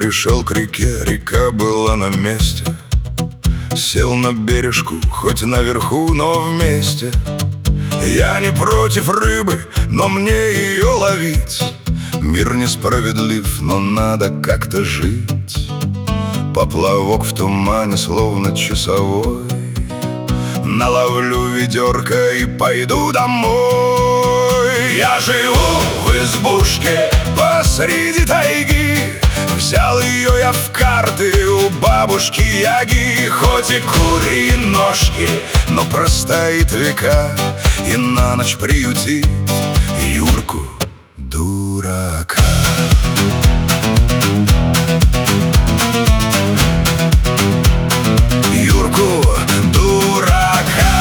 пришел к реке, река была на месте. Сел на бережку, хоть наверху, но вместе. Я не против рыбы, но мне ее ловить. Мир несправедлив, но надо как-то жить. Поплавок в тумане, словно часовой. Наловлю ведерко и пойду домой. Я живу в избушке посреди тайги. Взял ее я в карты у бабушки Яги. Хоть и курьи ножки, но простоит века и на ночь приютит Юрку дурака. Юрку дурака.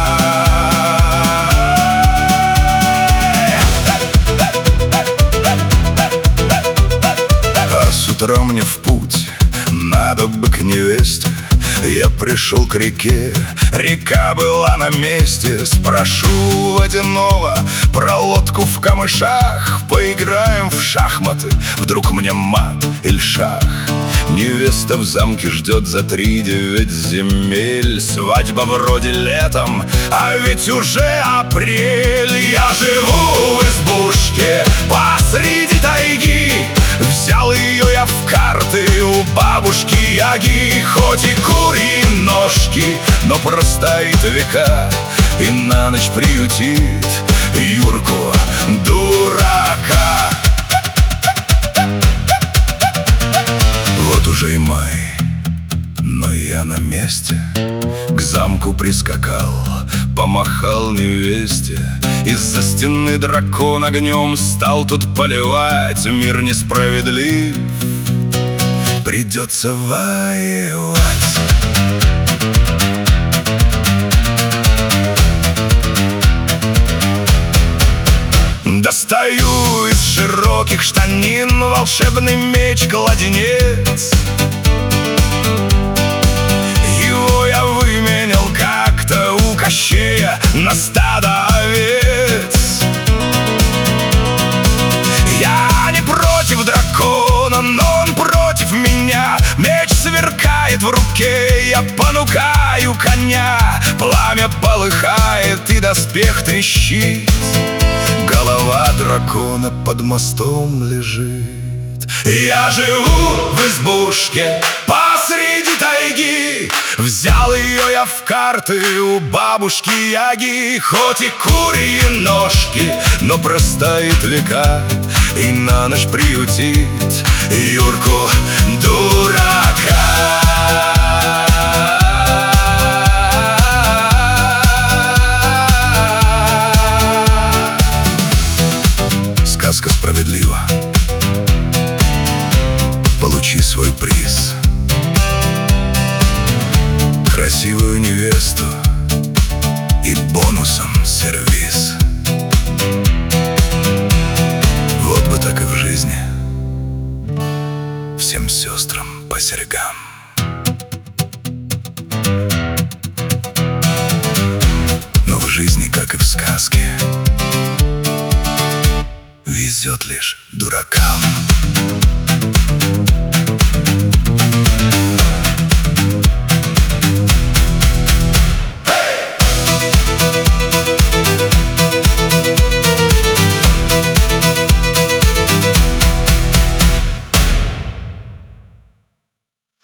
А с утра мне в путь, надо бы к невесте. Я пришел к реке, река была на месте. Спрошу водяного про лодку в камышах. Поиграем в шахматы, вдруг мне мат или шах. Невеста в замке ждет за 3-9 земель. Свадьба вроде летом, а ведь уже апрель. Я живу в избушке посреди тайги. Взял ее я в карты у бабушки Яги. Хоть и курьи ножки, но простоит века и на ночь приютит Юрку дурака. Вот уже и май, но я на месте. К замку прискакал, помахал невесте. Из-за стены дракон огнем стал тут поливать. Мир несправедлив, придется воевать. Достаю из широких штанин волшебный меч-кладенец. Его я выменял как-то у Кощея на стадо овец. Я не против дракона, но он против меня. Меч сверкает в руке, я понукаю коня. Пламя полыхает и доспех трещит. Голова дракона под мостом лежит. Я живу в избушке посреди тайги. Взял ее я в карты у бабушки Яги. Хоть и курьи ножки, но простоит века и на ночь приютит Юрку дурака. Сказка справедлива, получи свой приз. Красивую невесту и бонусом сервиз. Вот бы так и в жизни, всем сестрам по серьгам. Но в жизни, как и в сказке, везет лишь дуракам.